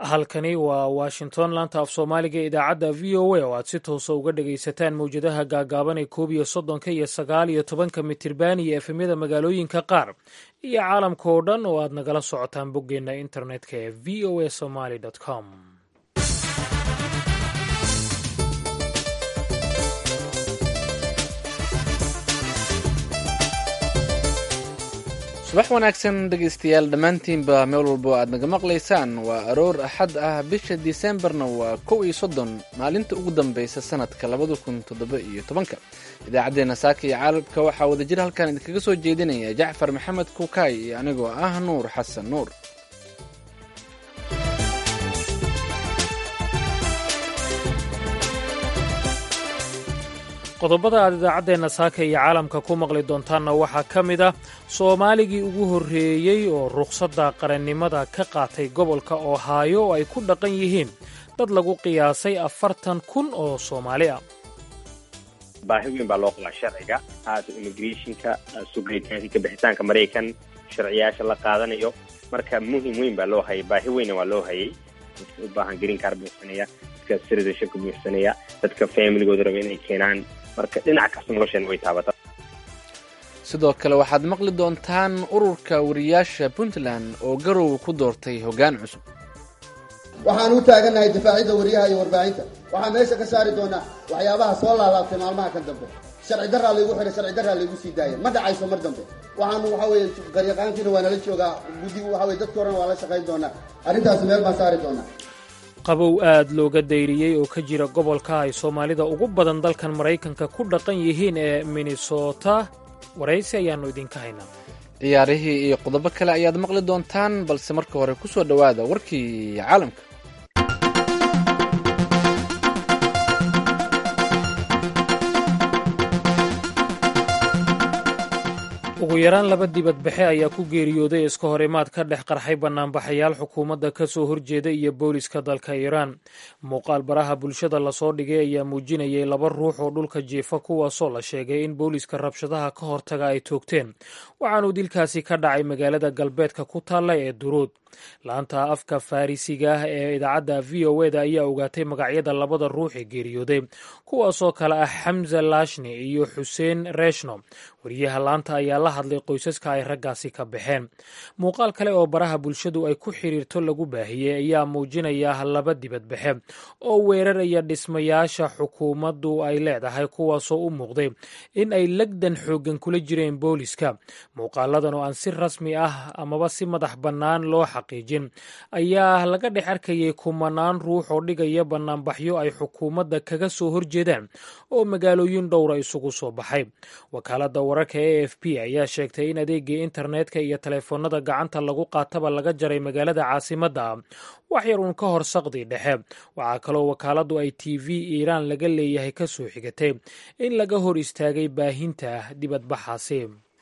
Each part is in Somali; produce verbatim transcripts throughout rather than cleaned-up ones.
halkani waa washington laanta af soomaaliga ee idaacadda v o a oo aad si toosa uga dhagaysataan mawjadaha gaagaaban ee koob iyo soddonka iyo sagaal iyo tobanka mitirban iyo efemyada magaalooyinka qaar iyo caalamka oo dhan oo aad nagala socotaan boggeenna internetka ee v o a somaly com. subax wanaagsan dhegaystayaal dhammaantiinba meel walbo aad naga maqlaysaan waa aroor axad ah bisha disembarna waa kow iyo soddon maalinta ugu dambaysa sanadka labada kun toddoba iyo tobanka idaacaddeenna saaka iyo caalamka waxaa wadajir halkan idinkaga soo jeedinaya jacfar maxamed kuukaay iyo anigoo ah nuur xasan nuur. qodobada aad idaacaddeenna saaka iyo caalamka ku maqli doontaanna waxaa ka mid ah soomaaligii ugu horreeyey oo rukhsadda qarannimada ka qaatay gobolka ohaayo oo ay ku dhaqan yihiin dad lagu qiyaasay afartan kun oo soomaali ah. baahi weyn baa loo qabaa sharciga haata immigrationka sugaytaanka ka bixitaanka maraykan sharciyaasha la qaadanayo marka muhim weyn baa loo hayay baahi weyna waa loo hayay dadka u baahan green card buuxsanaya dadka citizenshipka buuxsanaya dadka familigooda raba inay keenaan marka dhinac kasta nolosheena way taabataa. sidoo kale waxaad maqli doontaan ururka wariyaasha puntland oo garow ku doortay hoggaan cusub. waxaan u taagannahay difaacidda wariyaha iyo warbaahinta waxaan meesha ka saari doonaa waxyaabaha soo laalaabtay maalmaha kan dambe sharci darraa laygu xihay sharci darraa laygu sii daaya ma dhacayso mar dambe waxaanu waxa weeye garyaqaankiina waa nala joogaa guddigu waxa weye dadka horena waa la shaqayn doonaa arrintaasi meel baan saari doonaa. qabow aad looga dayriyey oo ka jira gobolka ay soomaalida ugu badan dalkan maraykanka ku dhaqan yihiin ee minnesota waraysi ayaannu idinka haynaa. ciyaarihii iyo qodobo kale ayaad maqli doontaan balse marka hore ku soo dhowaada warkii caalamka. ugu yaraan laba dibadbaxe ayaa ku geeriyooday iska hor imaad ka dhex qarxay bannaanbaxayaal xukuumadda ka soo horjeeda iyo booliska dalka iiraan. muuqaal baraha bulshada lasoo dhigay ayaa muujinayay laba ruux oo dhulka jiifa kuwaasoo la sheegay in booliska rabshadaha ka hortaga ay toogteen waxaanuu dilkaasi ka dhacay magaalada galbeedka ku taalla ee duruud. laanta afka farisiga ah ee idaacadda v o eda ayaa ogaatay magacyada labada ruux ee geeriyooday kuwaasoo kale ah xamza lashni iyo xuseen reshno. wariyaha laanta ayaa la hadlay qoysaska ay raggaasi ka baxeen. muuqaal kale oo baraha bulshadu ay ku xiriirto lagu baahiyey ayaa muujinaya laba dibadbaxe oo weeraraya dhismayaasha xukuumaddu ay leedahay kuwaasoo u muuqday in ay legdan xooggan kula jireen booliska. muuqaaladan oo aan si rasmi ah amaba si madax bannaan loo xaqiijin ayaa laga dhex arkayay kumanaan ruux oo dhigaya bannaanbaxyo ay xukuumadda kaga soo horjeedaan oo magaalooyin dhowra isugu soo baxay. wakaaladda wararka e f p ayaa sheegtay in adeegii internetka iyo taleefoonada gacanta lagu qaataba laga jaray magaalada caasimadda wax yar uun ka hor saqdii dhexe. waxaa kaloo wakaaladdu ay t v iiraan laga leeyahay ka soo xigatay in laga hor istaagay baahinta dibadbaxaasi.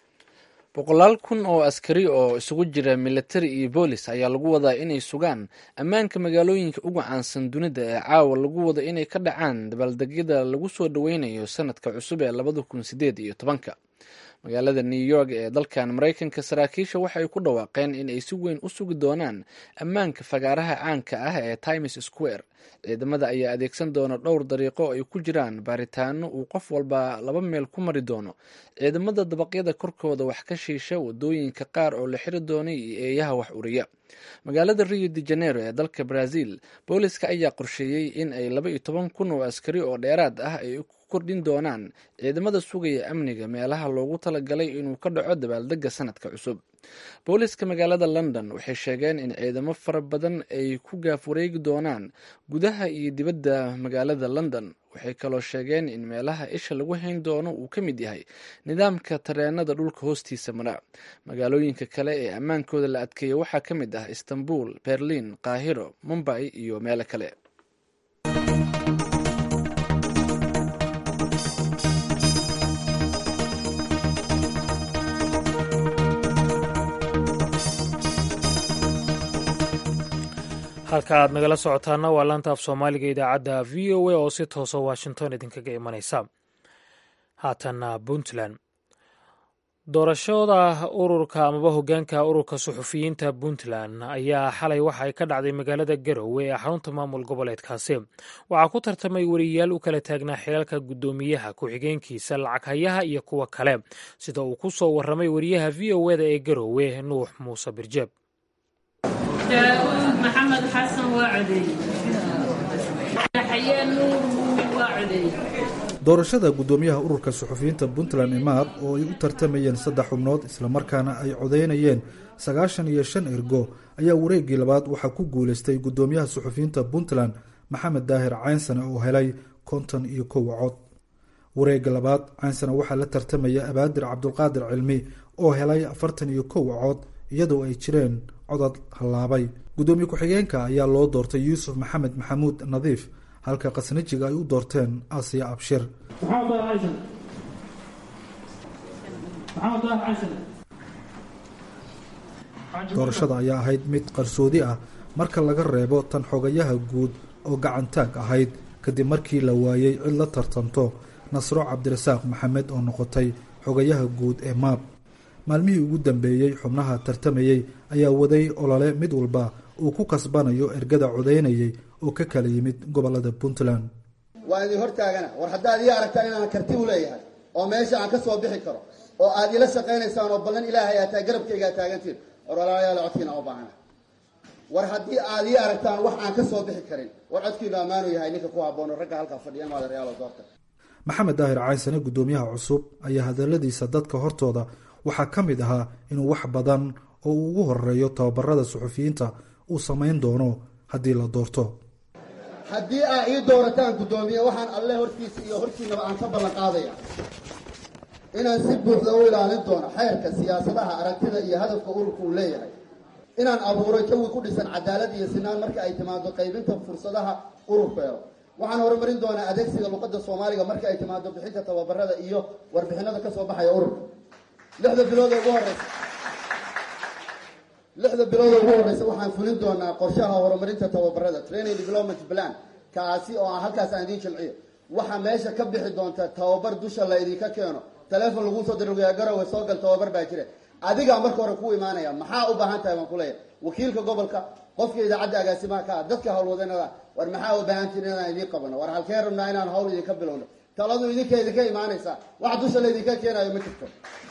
boqolaal kun oo askari oo isugu jira militari iyo boolis ayaa lagu wadaa inay sugaan ammaanka magaalooyinka uga caansan dunida ee caawa lagu wado inay ka dhacaan dabaaldegyada lagu soo dhoweynayo sanadka cusub ee labada kun sideed iyo tobanka. magaalada new york ee dalkan maraykanka saraakiisha waxay ku dhawaaqeen in ay si weyn u sugi doonaan ammaanka fagaaraha caanka ah ee times square. ciidamada ayaa adeegsan doona dhowr dariiqo ay ku jiraan baaritaano uu qof walba laba meel ku mari doono, ciidamada dabaqyada korkooda wax ka shiisha wadooyinka qaar oo la xiri doonay iyo eeyaha wax uriya. magaalada rio de janeiro ee dalka brazil booliska ayaa qorsheeyey in ay laba iyo toban kun oo askari oo dheeraad ah ay kordhin doonaan ciidamada sugaya amniga meelaha loogu talagalay inuu ka dhaco dabaaldega sanadka cusub. booliska magaalada london waxay sheegeen in ciidamo fara badan ay ku gaaf wareegi doonaan gudaha iyo dibadda magaalada london. waxay kaloo sheegeen in meelaha isha lagu hayn doono uu ka mid yahay nidaamka tareenada dhulka hoostiisa mara. magaalooyinka kale ee ammaankooda la adkeeyay waxaa ka mid ah istanbul, berlin, qaahiro, mumbai iyo meelo kale. halka aad nagala socotaana waa laanta af soomaaliga idaacadda v o a oo si toosa washington idinkaga imanaysa. haatanna puntland doorashada ururka amaba hogaanka ururka suxufiyiinta puntland ayaa xalay waxa ay ka dhacday magaalada garowe ee xarunta maamul goboleedkaasi waxaa ku tartamay wariyayaal u kala taagnaa xilalka guddoomiyaha ku-xigeenkiisa lacag hayaha iyo kuwa kale sida uu ku soo waramay wariyaha v o eda ee garowe nuux muuse birjeeb. daawud maxamed xasan waacadey xayeen nuur waacadey. doorashada guddoomiyaha ururka suxufiyiinta puntland imaad oo ay u tartamayeen saddex xubnood islamarkaana ay codeynayeen sagaashan iyo shan ergo ayaa wareegii labaad waxaa ku guuleystay guddoomiyaha suxufiyiinta puntland maxamed daahir caynsane oo helay konton iyo kow cod. wareega labaad caynsane waxaa la tartamaya abaadir cabdulqaadir cilmi oo helay afartan iyo kow cod iyadoo ay jireen codad hallaabay. guddoomiye ku-xigeenka ayaa loo doortay yuusuf maxamed maxamuud nadiif halka qasnajiga ay u doorteen aasiya abshir. doorashada ayaa ahayd mid qarsoodi ah marka laga reebo tan xogayaha guud oo gacantaag ahayd kadib markii la waayey cid la tartanto nasro cabdirasaaq maxamed oo noqotay xogayaha guud ee maab. maalmihii ugu dambeeyey xubnaha tartamayey ayaa waday olole mid walba uu ku kasbanayo ergada codeynayay oo ka kala yimid gobolada puntland. waa idin hortaagana war haddaad ii aragtaan inaan karti u leeyahay oo meesha aan ka soo bixi karo oo aad ila shaqaynaysaan oo ballan ilaahay aataa garabkayga aad taagantiin war walaalayaal codkiina u baahana. war haddii aad ii aragtaan wax aan ka soo bixi karin war codkiinu ammaanu yahay ninka ku haboono ragga halkaa fadhiya maadareyaal doorta. maxamed daahir caynsane guddoomiyaha cusub ayaa hadaladiisa dadka hortooda waxaa ka mid ahaa inuu wax badan oo uu ugu horeeyo tababarada suxufiyiinta uu samayn doono haddii la doorto. haddii aa ii doorataan guddoomiye waxaan alle hortiisa iyo hortiinaba aan ka ballan qaadaya inaan si buuxda u ilaalin doono xeerka siyaasadaha aragtida iyo hadafka ururka uu leeyahay, inaan abuuro jawi ku dhisan cadaalad iyo sinaan marka ay timaado qaybinta fursadaha ururkeeda. waxaan horumarin doonaa adeegsiga luqadda soomaaliga marka ay timaado bixinta tababarada iyo warbixinada ka soo baxaya ururka. lixda bilooda ugu horeysa lixda bilooda ugu horeysa waxaan fulin doonaa qorshaha horumarinta tababarada training development plan kaasi oo aan halkaas aan idiin jilciyo. waxaa meesha ka bixi doonta tababar dusha la idinka keeno teleefon lagu soo diraya garowe soo gal tababar baa jira adigaa marka hore ku imaanaya maxaa u baahan tahay baan ku leeyahay wakiilka gobolka qofka idaacadda agaasimaha ka ah dadka howlwadanada war maxaa u baahan tihiin inaan idiin qabano war halkeen rabnaa inaan hawl idinka bilowno taladu idinka idinka imaanaysaa wax dusha la idinka keenayo ma jirto.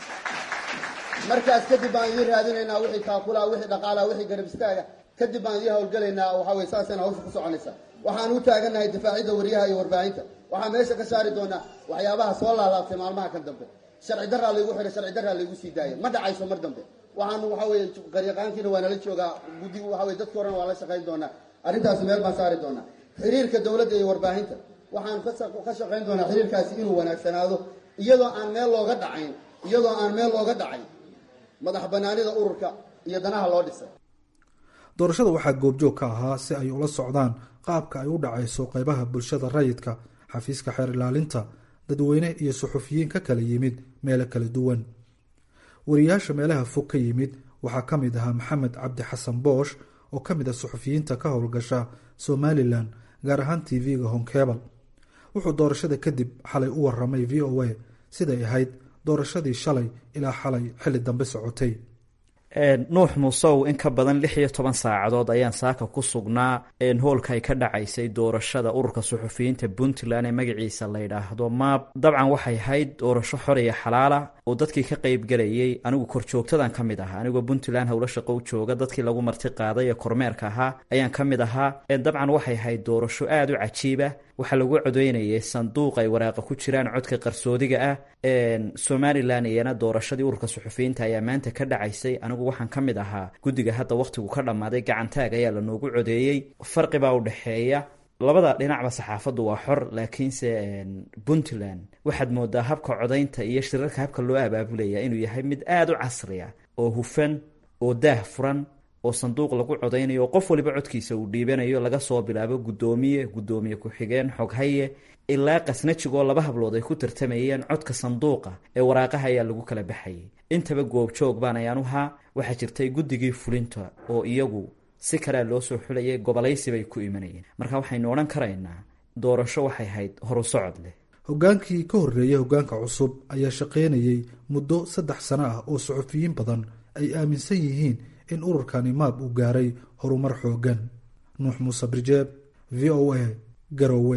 markaas kadib baan idiin raadinaynaa wixii kaakula wixii dhaqaala wixii garab istaaga kadib baan idiin howlgalaynaa waxaa weye saasayna hawsha ku soconaysaa. waxaan u taagannahay difaacidda wariyaha iyo warbaahinta waxaan meesha ka saari doonaa waxyaabaha soo laalaabtay maalmaha kan dambe. sharci daraa laygu xihay sharci daraa laygu sii daaya ma dhacayso mar dambe. waxaan waxa weye qaryaqaankiina waa nala joogaa guddi waxa weye dadka horena waa la shaqayn doonaa arrintaasi meel baan saari doonaa. xiriirka dowladda iyo warbaahinta waxaan ka shaqayn doonaa xiriirkaasi inuu wanaagsanaado iyadoo aan meel looga dhacayn iyadoo aan meel looga dhacayn madax banaanida ururka iyo danaha loo dhisay. doorashada waxaa goobjoog ka ahaa si ay ula socdaan qaabka ay u dhacayso qeybaha bulshada rayidka, xafiiska xeer ilaalinta, dadweyne iyo suxufiyiin ka kala yimid meelo kala duwan. wariyaasha meelaha fog ka yimid waxaa ka mid ahaa maxamed cabdi xasan boosh oo ka mid ah suxufiyiinta ka howlgasha somalilan gaar ahaan t v-ga honkebal. wuxuu doorashada kadib xalay u waramay v o a siday ahayd doorashadii shalay ilaa xalay xilli dambe socotay. nuux muusow in ka badan lix iyo toban saacadood ayaan saaka ku sugnaa hoolka ay ka dhacaysay doorashada ururka suxufiyiinta puntland ee magaciisa la yidhaahdo maab. dabcan waxay ahayd doorasho xor iyo xalaala oo dadkii ka qeybgalayay anigu korjoogtadan ka mid ahaa anigoo puntland howlo shaqo u jooga dadkii lagu marti qaaday ee kormeerka ahaa ayaan ka mid ahaa. dabcan waxay ahayd doorasho aada u cajiiba waxaa lagu codeynayay sanduuq ay waraaqa ku jiraan codka qarsoodiga ah. somalilan iyana doorashadii ururka suxufiyiinta ayaa maanta ka dhacaysay anigu waxaan ka mid ahaa guddiga hadda wakhtigu ka dhammaaday gacantaag ayaa lanoogu codeeyey. farqi baa u dhexeeya labada dhinacba saxaafaddu waa xor laakiinse puntland waxaad moodaa habka codaynta iyo shirarka habka loo abaabulaya inuu yahay mid aada u casriya oo hufan oo daah furan oo sanduuq lagu codaynayo oo qof waliba codkiisa uu dhiibanayo laga soo bilaabo guddoomiye guddoomiye ku-xigeen xoghaye ilaa qasnajigoo laba hablood ay ku tartamayeen codka sanduuqa ee waraaqaha ayaa lagu kala baxayay. intaba goobjoog baan ayaan u haa. waxaa jirtay guddigii fulinta oo iyagu si kalea loo soo xulayay gobolaysi bay ku imanayeen. marka waxaynu odhan karaynaa doorasho waxay ahayd horu socod leh. hoggaankii ka horreeyay hoggaanka cusub ayaa shaqaynayay muddo saddex sano ah oo suxufiyiin badan ay aaminsan yihiin in ururkani maab uu gaaray horumar xooggan. nuux muuse birjeeb, v o a, garowe.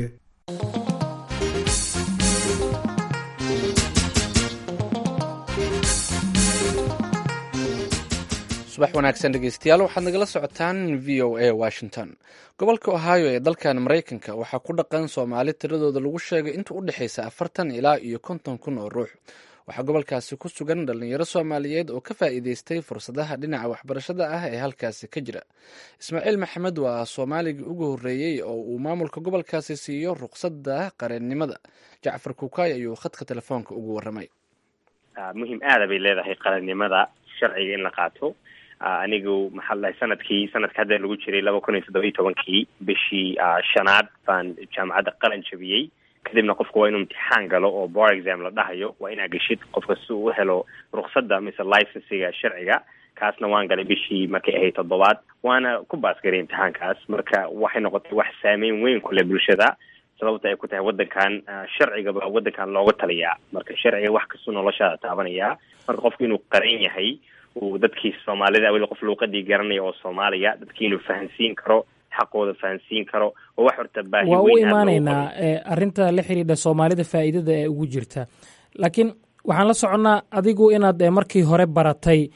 subax wanaagsan dhegeystayaal, waxaad nagala socotaan v o a washington. gobolka ohio ee dalkan maraykanka waxaa ku dhaqan soomaali tiradooda lagu sheegay inta u dhexaysa afartan ilaa iyo konton kun oo ruux. waxaa gobolkaasi ku sugan dhalinyaro soomaaliyeed oo ka faa'iideystay fursadaha dhinaca waxbarashada ah ee halkaasi ka jira. ismaaciil maxamed waa soomaaligii ugu horreeyey oo uu maamulka gobolkaasi siiyo ruqsadda qareennimada. jacfar kukaay ayuu khadka telefoonka ugu warramay. muhiim aada bay leedahay qareennimada sharciga in la qaato. anigu maxaa la dhahay sanadkii sanadka hadda lagu jiray laba kun iyo toddoba iyo tobankii bishii shanaad baan jaamacadda qaran jabiyey. kadibna qofku waa inuu imtixaan galo oo bar exam la dhahayo, waa inaa geshid qofka si uu u helo ruqsadda mise licensiga sharciga. kaasna waan galay bishii markay ahayd toddobaad, waana ku baasgaray imtixaankaas. marka waxay noqotay wax saameyn weyn ku leh bulshada, sababta ay ku tahay waddankan sharcigaba waddankan looga taliyaa. marka sharciga wax kastoo noloshaada taabanaya. marka qofku inuu qaran yahay uu dadkii soomaalida weli qof luuqadii garanaya oo soomaaliya dadkii inuu fahansiin karo, xaqooda fahansiin karo oo wax horta baahi weyn. waa u imaanaynaa arrinta la xidhiidha soomaalida faa'iidada ee ugu jirta, laakiin waxaan la soconnaa adigu inaad markii hore baratay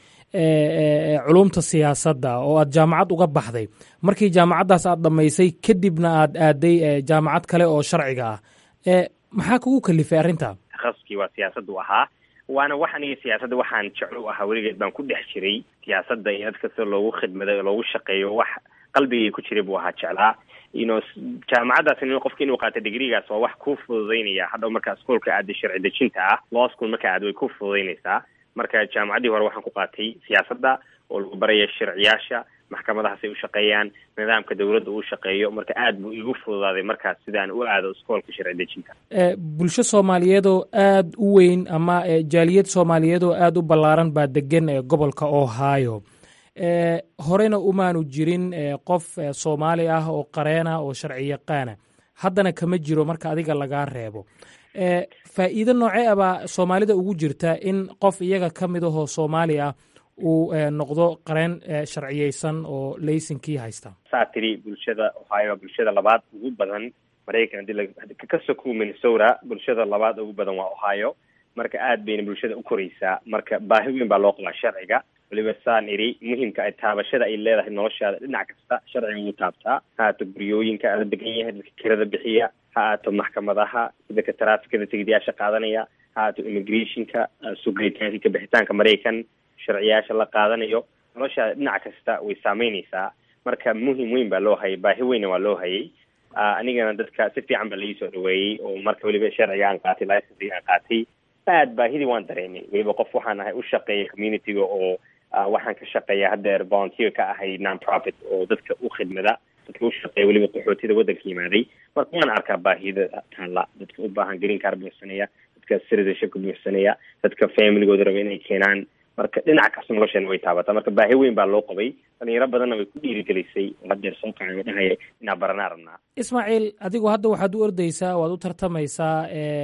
culumta siyaasadda oo aad jaamacad uga baxday. markii jaamacaddaas aad dhammaysay kadibna aad aaday jaamacad kale oo sharciga ah, maxaa kugu kalifay arrinta? takhaasuskii waa siyaasaddu ahaa, waana wax aniga siyaasadda waxaan jeclo ahaa, weligeed baan ku dhex jiray siyaasadda iyo dad kasta loogu khidmaday oo loogu shaqeeyo. wax qalbigay ku jiray buu ahaa, jeclaa. ino jaamacaddaas in qofki inuu qaato digrigaas waa wax kuu fududaynaya. hadhow markaa iskoolka aada sharci dejinta ah, law school markaa aad way ku fududaynaysaa. marka jaamacaddii hore waxaan ku qaatay siyaasadda oo lagu baraya sharciyaasha, maxkamadahaas ay u shaqeeyaan, nidaamka dawladda uu shaqeeyo. marka aad buu igu fududaaday markaas sidaan u aado iskoolka sharci dejinta. bulsho soomaaliyeed oo aada u weyn ama jaaliyad soomaaliyeed oo aada u ballaaran baa degan ee gobolka ohio. horena umaanu jirin qof soomaali ah oo qareena oo sharci yaqaana, haddana kama jiro marka adiga lagaa reebo. faa'iido noocee ah baa soomaalida ugu jirta in qof iyaga ka mid ahoo soomaali ah uu noqdo qareen sharciyeysan oo laysinkii haysta? saa tiri bulshada ohio bulshada labaad ugu badan maraykan. hadii ka sokow minnesota bulshada labaad ugu badan waa ohio. marka aad bayna bulshada u koraysaa. marka baahi weyn baa loo qabaa sharciga. waliba saan iri muhiimka ay taabashada ay leedahay noloshaada dhinac kasta sharciga ugu taabtaa. ha aato guryooyinka aada degan yahay, dadka kirada bixiya, ha aato maxkamadaha, dadka traafikada tigidyaasha qaadanaya, ha aato immigrationka, sugaytaanka bixitaanka maraykan, sharciyaasha la qaadanayo. noloshaada dhinac kasta way saameynaysaa. marka muhiim weyn baa loo hayay, baahi weynna waa loo hayay. anigana dadka si fiican baa laii soo dhaweeyey oo marka weliba sharciga aan qaatay, licensiga aan qaatay, aad baahidii waan dareemay. weliba qof waxaan ahay u shaqeeya communityga oo waxaan ka shaqeeya haddeer volunteer ka ahay non-profit oo dadka u khidmada, dadka u shaqeeya weliba qaxootida waddanka yimaaday. marka waan arkaa baahida taalla, dadka u baahan green card buuxsanaya, dadka citizenshipka buuxsanaya, dadka familygooda raba inay keenaan. marka dhinac kasta nolosheena way taabataa. marka baahi weyn baa loo qabay, dhalinyaro badanna way ku dhiirigelisay oo haddeer soo kacay oo dhahaya inaa baranaa rabnaa. ismaaciil, adigu hadda waxaad u ordaysaa, waad u tartamaysaa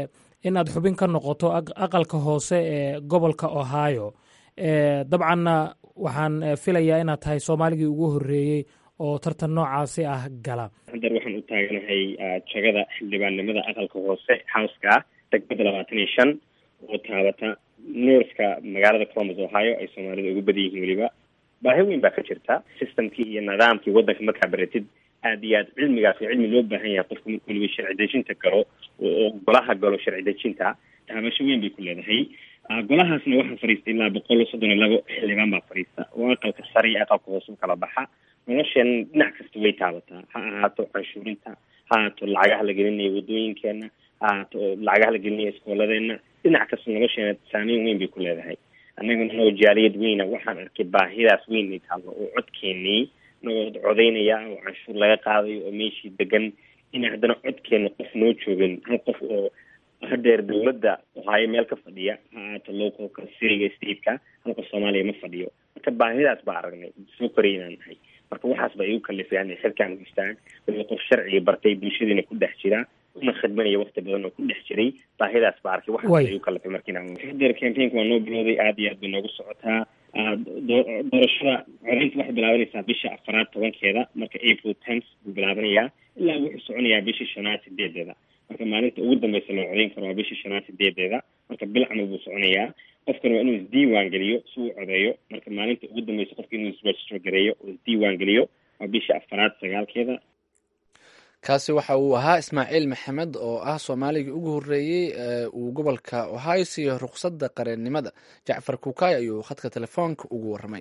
inaad xubin ka noqoto aqalka hoose ee gobolka ohio. dabcanna waxaan filayaa inaad tahay soomaaligii ugu horreeyey oo tartan noocaasi ah gala. haddeer waxaan u taaganahay jagada xildhibaannimada aqalka hoose houska degmada labaatan iyo shan oo taabata northka magaalada columbus ohio ay soomaalida ugu badan yihiin. weliba baahi weyn baa ka jirta. systemkii iyo nidaamkii waddanka markaa baratid aad iyo aad cilmigaas oo cilmi loo baahan yahay qofka marka weliba sharci dejinta galo oo golaha galo sharci dejinta taabasho weyn bay ku leedahay. golahaasna waxaa fadhiista ilaa boqol iyo soddon iyo labo xildhibaan baa fadhiista oo aqalka sare iyo aqalka hoose u kala baxa. noloshan dhinac kasta way taabataa, ha ahaato canshuurinta, ha ahaato lacagaha la gelinayo wadooyinkeena, ha ahaato lacagaha la gelinayo iskooladeena. dhinac kasta nolosheena saameyn weyn bay ku leedahay. annaguna noo jaaliyad weyna waxaan arkay baahidaas weyn ay taalo oo codkeenii nagoo codaynaya oo canshuur laga qaadayo oo meeshii degan ina haddana codkeena qof noo joogin, hal qof oo haddeer dawladda ohaayo meel ka fadhiya, ha ahaato localka siriga stateka, hal qof soomaaliya ma fadhiyo. marka baahidaas baa aragnay, soo koraya inaan nahay. marka waxaas baa igu kalifay xilkaan u istaag weliba qof sharciga bartay bulshadiina ku dhex jira una khidmanaya waqti badan oo ku dhex jiray baahidaas baa arkay waxa ay u kala fay markiina xiddeer campaign-ka waa noo bilowday aad iyo aad bay noogu socotaa doorashada codeynta waxay bilaabanaysaa bisha afaraad tobankeeda marka April tenth buu bilaabanayaa ilaa wuxuu soconayaa bisha shanaad sideedeeda marka maalinta ugu dambeysa loo codeyn karo waa bisha shanaad sideedeeda marka bil camal buu soconayaa qofkan waa inuu isdiiwaan geliyo si uu codeeyo marka maalinta ugu dambeysa qofka inuu isregister gareeyo oo isdiiwaan geliyo waa bisha afaraad sagaalkeeda. kaasi waxa uu ahaa Ismaaciil Maxamed oo ah Soomaaliga ugu horeeyay ee uu gobolka Ohio siiyo ruqsadda qareennimada. Jacfar Kuukay ayuu khadka telefoonka ugu warramay.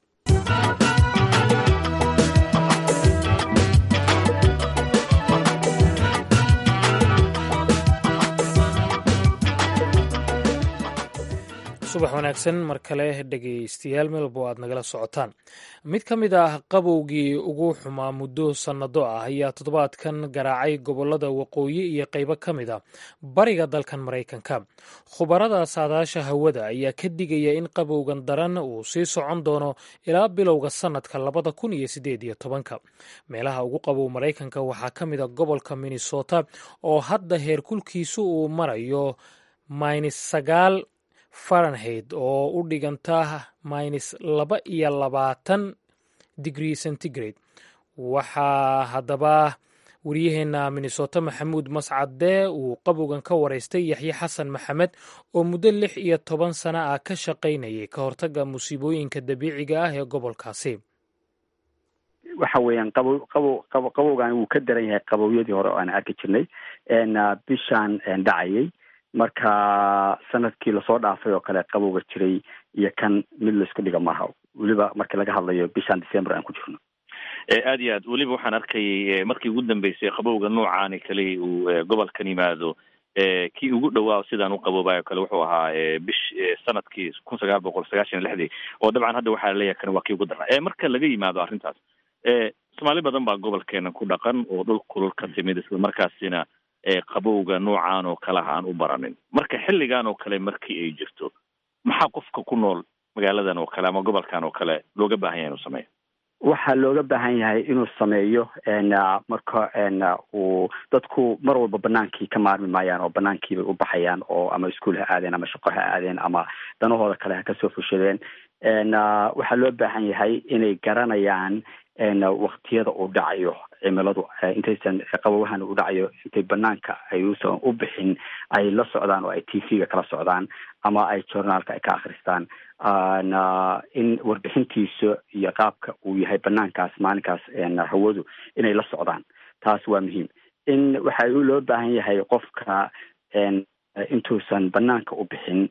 subax wanaagsan mar kale dhegaystayaal meelbo aad nagala socotaan. mid ka mid ah qabowgii ugu xumaa muddo sannado ah ayaa toddobaadkan garaacay gobollada waqooyi iyo qaybo ka mid a bariga dalkan maraykanka. khubarada saadaasha hawada ayaa ka digaya in qabowgan daran uu sii socon doono ilaa bilowga sannadka labada kun iyo siddeed iyo tobanka. meelaha ugu qabow maraykanka waxaa ka mid a gobolka minnesota oo hadda heerkulkiisu uu marayo minus sagaal Fahrenheit oo u dhiganta minus laba iyo labaatan degree centigrade. waxaa haddaba wariyaheena Minnesota Maxamuud Mascade uu qabowgan ka waraystay Yaxye Xasan Maxamed oo muddo lix iyo toban sano ah ka shaqaynayay ka hortagga musiibooyinka dabiiciga ah ee gobolkaasi. waxa weeyaan qabow qabow qabow qabowgan wuu ka daran yahay qabowyadii hore oo aan arki jirnay een bishaan dhacayay marka sanadkii lasoo dhaafay oo kale qabowga jiray iyo kan mid laisku dhiga maaha weliba markii laga hadlayo bishan December aan ku jirno. aad iyo aad weliba waxaan arkay markii ugu dambeysay qabowga noocaani kale uu gobolkan yimaado kii ugu dhawaa sidaan u qaboobayo kale wuxuu ahaa bish sanadkii kun sagaal boqol sagaashan iyo lixdii oo dabcan hadda waxaa leeyahay kan waa kii ugu daraa marka laga yimaado arrintaas Soomaali badan baa gobolkeena ku dhaqan oo dhul kulul ka timid isla markaasina qabowga noocaan oo kale aan u baranin marka xilligan oo kale markii ay jirto maxaa qofka ku nool magaaladan oo kale ama gobolkan oo kale looga baahan yahay inuu sameeyo waxaa looga baahan yahay inuu sameeyo marka uu dadku mar walba banaankii ka maarmi maayaan oo banaankii bay u baxayaan oo ama iskuul ha aadeen ama shaqo ha aadeen ama danahooda kale ha kasoo fushadeen waxaa loo baahan yahay inay garanayaan waqtiyada uu dhacayo cimiladu intaysan qabowahan uu dhacayo intay banaanka ay uusan u bixin ay la socdaan oo ay T V-ga kala socdaan ama ay journaalka ay ka akhristaan in warbixintiisa iyo qaabka uu yahay banaankaas maalinkaas hawadu inay la socdaan taas waa muhiim in waxa uu loo baahan yahay qofka intuusan banaanka u bixin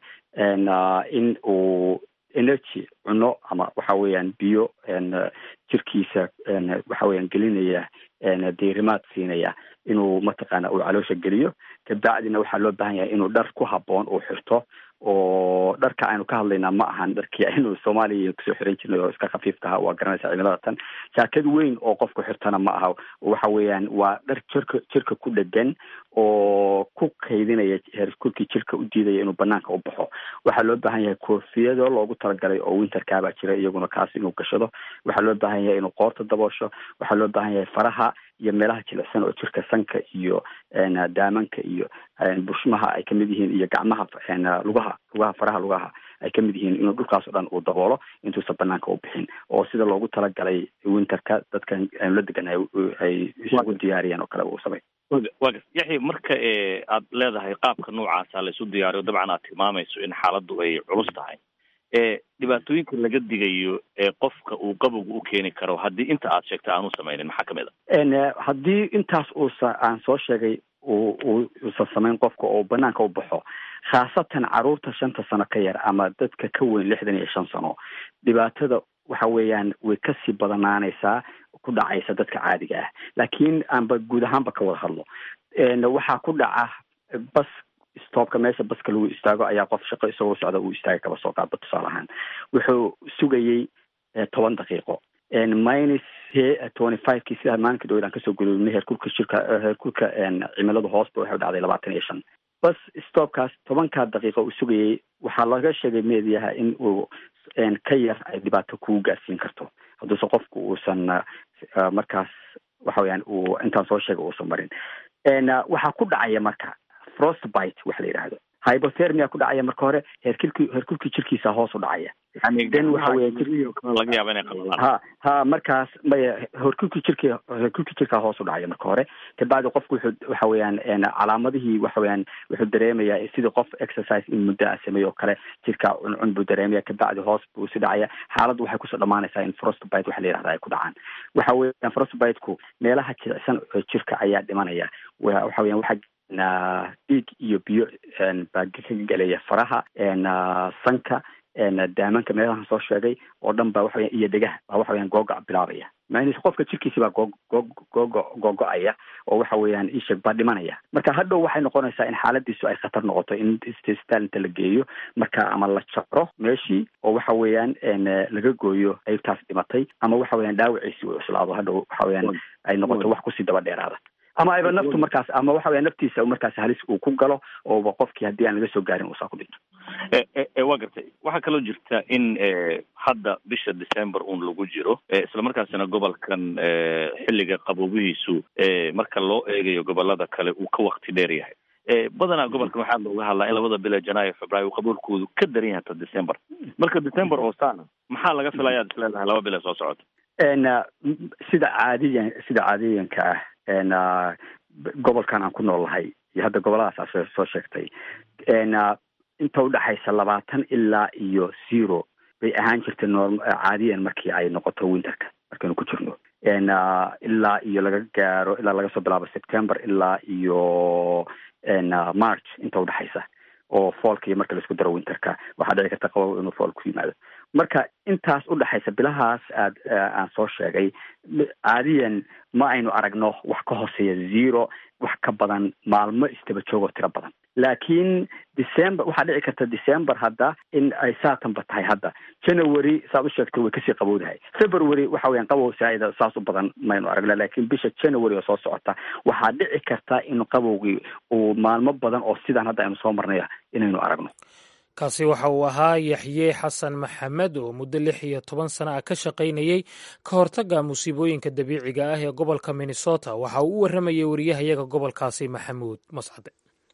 in uu energy cuno ama waxa weeyaan biyo jirkiisa waxa weeyaan gelinaya diirimaad siinaya inuu mataqaana uu caloosha geliyo kabacdina waxaa loo baahan yahay inuu dhar ku habboon uu xirto oo dharka aynu ka hadlaynaa ma ahan dharkii aynu Soomaaliya kusoo xiran jirnay oo iska khafiifka ah waa garanaysaa cimilada tan jaakad weyn oo qofku xirtana ma aha waxa weeyaan waa dhar jirka jirka ku dhagan oo ku kaydinaya heerkulkii jirka u diidaya inuu banaanka u baxo waxaa loo baahan yahay koofiyado loogu talagalay oo winterka baa jira iyaguna kaas inuu gashado waxaa loo baahan yahay inuu qoorta daboosho waxaa loo baahan yahay faraha iyo meelaha jilicsan oo jirka sanka iyo daamanka iyo bushmaha ay kamid yihiin iyo gacmaha lugaha lugaha faraha lugaha ay kamid yihiin inuu dhulkaas oo dhan uu daboolo intuusan banaanka u bixin oo sida loogu talagalay winterka dadkan la degan ay isugu diyaariyaan oo kale uu sameeyo wagas yaxay marka aad leedahay qaabka noocaasa la isu diyaariyo dabcan aad tilmaamayso in xaaladdu ay culus tahay dhibaatooyinka laga digayo qofka uu qabowga u keeni karo haddii inta aad sheegtay aanu samaynin maxaa kamid a haddii intaas uusa aan soo sheegay uusan samayn qofka oo banaanka u baxo khaasatan caruurta shanta sano ka yar ama dadka ka weyn lixdan iyo shan sano dhibaatada waxa weeyaan way kasii badanaanaysaa ku dhacaysa dadka caadiga ah laakiin aanba guud ahaanba ka wada hadlo waxaa ku dhaca bas stopka meesha baska lagu istaago ayaa qof shaqo isagoo socda uu istaagay kaba soo qaadba tusaale ahaan wuxuu sugayey toban daqiiqo minus twenty five kii sida maalinka dhowdaan kasoo gudubnay heerkulka shirka heerkulka cimiladu hoosba waxay dhacday labaatan iyo shan bas stopkaas tobankaa daqiiqo uu sugayey waxaa laga sheegay meediyaha in uu ka yar ay dhibaato kugu gaarsiin karto hadduusan qofku uusan markaas waxa weeyaan uu intaan soo sheegay uusan marin waxaa ku dhacaya marka frostbite waxa la yidhaahdo hypothermia ku dhacaya marka hore heerkulki heerkulkii jirkiisa hoos u dhacaya then waxa weeye laga yaaba inay qalalaan ha ha markaas maya heerkulkii jirki heerkulkii jirka hoos u dhacaya marka hore kabacdi qofku wuxuu waxa weeyaan calaamadihii waxa weeyaan wuxuu dareemayaa sidii qof exercise in muddo ah sameeyo kale jirka cuncun buu dareemaya kabacdi hoos buu si dhacaya xaaladdu waxay kusoo dhamaanaysaa in frostbite waxa la yidhahda ay ku dhacaan waxa weeyaan frostbite-ku meelaha jilicsan jirka ayaa dhimanaya waxa weeyaan waxa na dhiig iyo biyo baa ka gelaya faraha sanka daamanka meelahan soo sheegay oo dhan ba waxa weeyaan iyo dhegaha baa waxa weeyaan googo' bilaabaya maanis qofka jirkiisi baa goo googo googo-aya oo waxa weeyaan ishag baa dhimanaya marka hadhow waxay noqonaysaa in xaaladiisu ay khatar noqoto in isbitaal inta la geeyo marka ama la jaro meeshii oo waxa weeyaan laga gooyo qaybtaas dhimatay ama waxa weeyaan dhaawaciisi uu cuslaado hadhow waxa weeyaan ay noqoto wax kusii daba dheeraada ama ayba naftu markaas ama waxa weya naftiisa markaas halis uu ku galo oo qofkii haddii aan laga soo gaarin uusaa ku dhinto waa gartay waxaa kaloo jirta in hadda bisha december un lagu jiro isla markaasina gobolkan xilliga qaboobihiisu marka loo eegayo gobolada kale uu ka wakti dheer yahay badanaa gobolkan waxaa looga hadlaa in labada bila janaayo februaayo qaboolkoodu ka daran yahay ta december marka december oo saana maxaa laga filayaad is leedahay laba bila soo socota sida caadiyan sida caadiyanka ah gobolkan aan ku noolahay iyo hadda goboladaas aa soo sheegtay inta udhaxaysa labaatan ilaa iyo zero bay ahaan jirtay norm caadiyan markii ay noqoto winterka markaynu ku jirno ilaa iyo laga gaaro ilaa laga soo bilaabo september ilaa iyo march inta udhaxaysa oo foolka iyo marka laisku daro winterka waxaa dhici karta qabow inuu fool ku yimaado marka intaas udhaxaysa bilahaas aad aan soo sheegay caadiyan ma aynu aragno wax ka hooseeya zero wax ka badan maalmo istaba joogoo tiro badan laakiin december waxaa dhici karta december hadda in ay saatanba tahay hadda january saad u sheegtay way kasii qabowdahay february waxa weeyaan qabow saaida saas u badan maynu aragna laakiin bisha january oo soo socota waxaa dhici karta in qabowgii uu maalmo badan oo sidaan hadda aynu soo marnaya inaynu aragno kaasi waxa uu ahaa yaxye xasan maxamed oo muddo lix iyo toban sana ah ka shaqaynayey ka hortagga musiibooyinka dabiiciga ah ee gobolka minnesota waxa uu u warramayay wariyahayaga gobolkaasi maxamuud mascade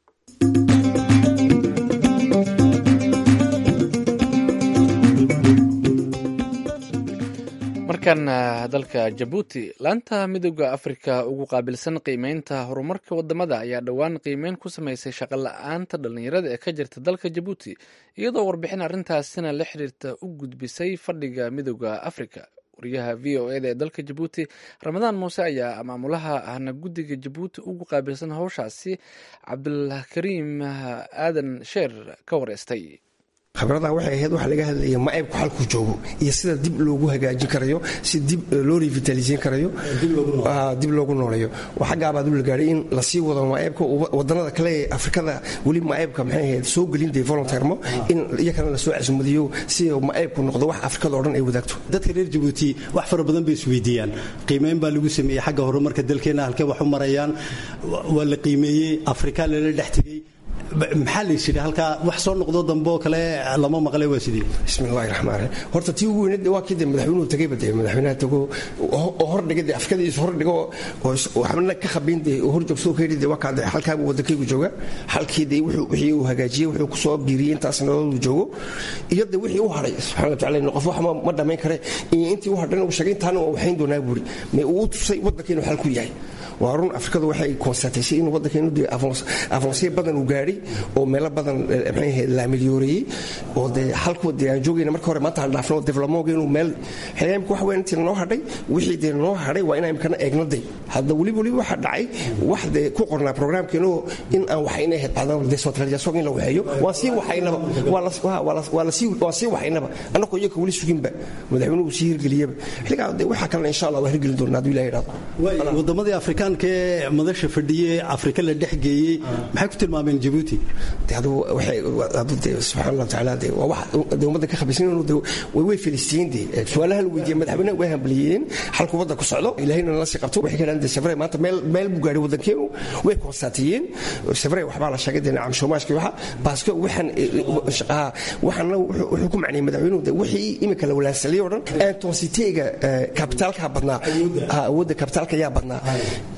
markan dalka jabuuti laanta midooda afrika ugu qaabilsan qiimeynta horumarka wadamada ayaa dhowaan qiimeyn ku samaysay shaqo la-aanta dhallinyarada ee ka jirta dalka jabuuti iyadoo warbixin arrintaasina la xiriirta u gudbisay fadhiga midooda afrika wariyaha v o eda ee dalka jabuuti ramadaan muuse ayaa maamulaha ahna guddiga jabuuti ugu qaabilsan howshaasi cabdulkariim aadan sheer ka wareystay khibradaa waxay ahayd waxa laga hadlaya macaybku xalkuu joogo iyo sida dib loogu hagaajin karayo si dib loo revitalisin karayo dib loogu nooleeyo xaggaabaad u la gaadhay in lasii wado macaybka wadanada kale ee afrikada weli macaybka maxay ahayd soo gelin dee volunteermo in iyakana lasoo casumadiyo si macaybku noqdo wax afrikada oo dhan ay wadaagto dadka reer jabuuti wax fara badan bay isweydiiyaan qiimeyn baa lagu sameeyey xagga horumarka dalkeena halkee wax u marayaan waa la qiimeeyey afrika lala dhex tegey maxaa la yidhi halkaa wax soo noqdo dambe oo kale lama maqlay waa sidii bismillahi raxmaan raxiim horta tii ugu weyneed waa kii dee madaxweynuhu tagayba dee madaxweynaha tago oo hordhiga dee afkadiisa hordhigo oo waxbana ka khabiin dee hor joogsoo ka yidhi dee waa kaa dee halkaabu waddankaygu jooga halkii dee wixii uu hagaajiyey wuxuu ku soo biiriyey intaas nolol uu joogo iyo dee wixii u hadhay subxana watacaala qof wax ma dhammayn kare iyo intii u hadhayna uu sheegay intaana waa waxayn doonaa buuri mee uu tusay waddankeenu xal ku yahay waa run afrikadu waxay konstaataysay in waddankeenu dee afoonsiya badan uu gaadhay oo meelo badan maxay ahayd la milyooriyey oo dee halku dee aan joogayna marka hore maanta aan dhaafno developmentga inuu meel xilyaamka wax weyn intii noo hadhay wixii dee noo hadhay waa inaan imkana eegno day hadda weliba weliba waxa dhacay wax dee ku qornaa programkeenu in aan waxayna ahayd bacdan decentralisation in la waxeeyo waa sii waxaynaba waa la sii waa sii waxaynaba annagoo iyaga weli suginba madaxweynuhu sii hirgeliyaba xilligaa dee waxaa kalena insha allah waa hirgelin doonaa hadduu ilaha yidhahdo wadamadii afrikaanka ee madasha fadhiyey afrika la dhex geeyey maxay ku tilmaameen jabuuti subxaan allah tacaala de waa wax de ummadda ka khabiisan way filistiin de su-aalaha la weydiiyey madaxweynaha way hambaliyeen xalku wadda ku socdo ilahayna nala sii qabto waxay ka dhahan de safre maanta meel meel buu gaadhay waddankeenu way konstaatiyeen safre waxbaa la sheegay de nacam shoomaashkii waxa baasko waxaan shaqaha waxaana wuxuu ku macnayay madaxweynuhu de wixii imika la walaansaliyay oo dhan intensitega kabitaalka badnaa awoodda kabitaalka ayaa badnaa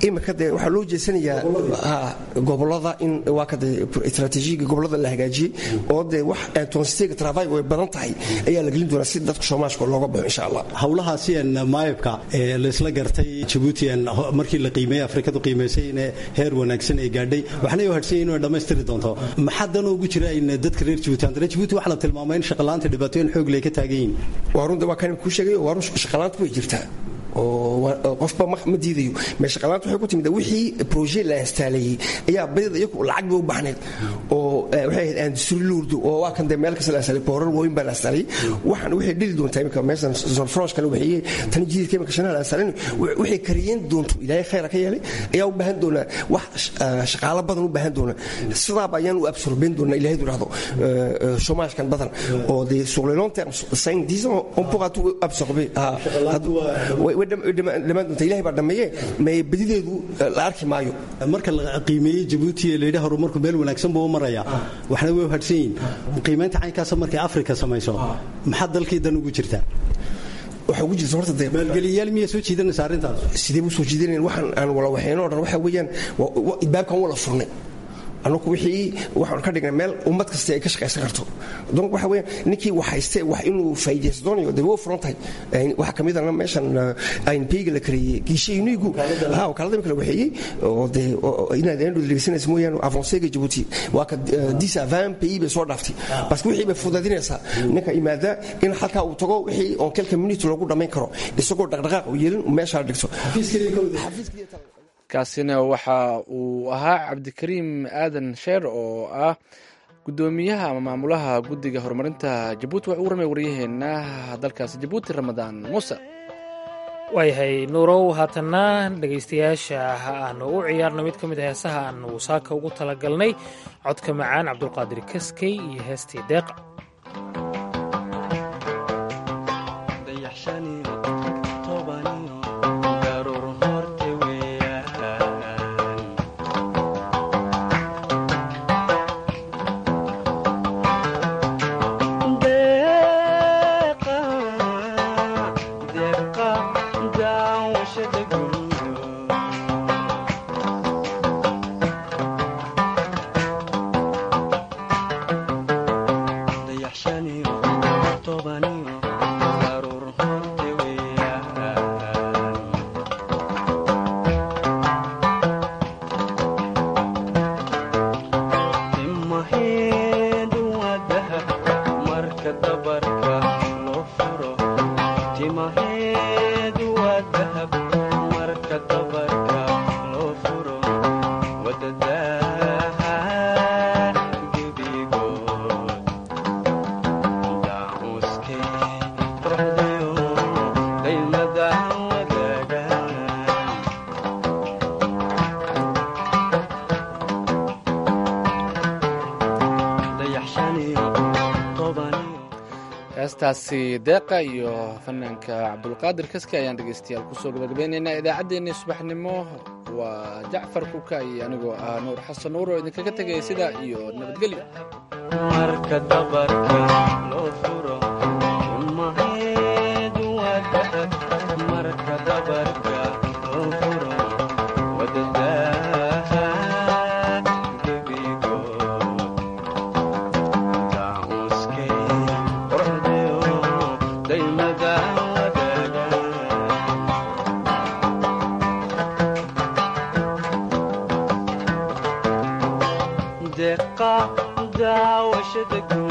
imika dee waxaa loo jeesanayaa gobolada in waa kada istaraatiijiga gobolada la hagaajiyey oo dee wax tonsitega travail way badan tahay ayaa la gelin doonaa si dadka Soomaaliska looga baxo insha Allah hawlahaasi aan maayibka ee la isla gartay Djibouti markii la qiimeeyay Afrikadu qiimeysay in heer wanaagsan ay gaadhay waxna ay hadhsay inuu dhameystiri doonto maxadan ugu jira in dadka reer Djibouti aan Djibouti waxa la tilmaamay in shaqalaanta dhibaatooyin xoog leh ka taagayeen waa runta waa kan ku sheegay waa run shaqalaanta way jirtaa oo qofba ma diidayo meesha qalaanta waxay ku timid wixii project la installay ayaa badida iyagu lacag bay u baahneed oo waxay ahayd industry lurdu oo waa kan meel ka salaasay boorar weyn baa la installay waxaan waxay dhili doontaa imika meeshan zone France kan waxay tan jiidka imika shanaal installay waxay kariyeen doonto ilaahay khayr ka yeelay ayaa u baahan doona wax shaqaale badan u baahan doona sidaa bayaan u absorben doona ilaahay duraado chômage kan badan oo des sur le long terme cinq dix ans on pourra tout absorber dhammaantoonta ilahay baa dhameeye may badideedu la arki maayo marka la qiimeeyey Djibouti ee leedahay horumarku meel wanaagsan buu maraya waxna way hadhsan yihiin qiimeynta caynkaas markay Afrika samayso maxaa dalkii dan ugu jirta waxa ugu jirta horta maalgeliyaal miya soo jiidanaysa arrintaas sidee u soo jiidanayeen waxaan aan wala waxeeno dhan waxa weeyaan baabkan wala furnay anagu wixii waxaan ka dhignay meel ummad kasta ay ka shaqeysan karto donc waxa weeyaan ninkii wax haystay wax inuu faa'iideysto doonayo dib u furantay waxa kamid ah meeshan ayn peega la kariyay gisheeynigu ha oo kala kala waxeeyay oo de inaad aanu dhigsanayso mooyaan avancega Djibouti waa ka dix à vingt pays bay soo dhaaftay parce que wixii bay fududaynaysaa ninka imaada in halka uu tago wixii on quelques minutes lagu dhameyn karo isagoo dhaqdhaqaaq u yeelin meesha dhigto kaasina waxa uu ahaa cabdikariim aadan sheer oo ah gudoomiyaha ama maamulaha guddiga horumarinta Djibouti waxa uu ramay waryaheena dalkaasi Djibouti Ramadaan Muuse waayahay nuurow haatana dhegaystayaasha aanu u ciyaarno mid ka mid ah heesaha aanu saaka ugu talagalnay codka macaan Cabdulqaadir Kaskey iyo heestii Deeqa heestaasi deeqa iyo fanaanka Cabdulqaadir Kaskey ayaan dhegeystayaal ku soo gabagabaynaynaa idaacaddeenna subaxnimo waa Jacfar Kuka iyo anigoo ah Nuur Xasan Nuur oo idinkaga tagay sida iyo nabadgelyo marka dabarka loo furo maheedu wada marka dabarka loo furo wadada داوشتك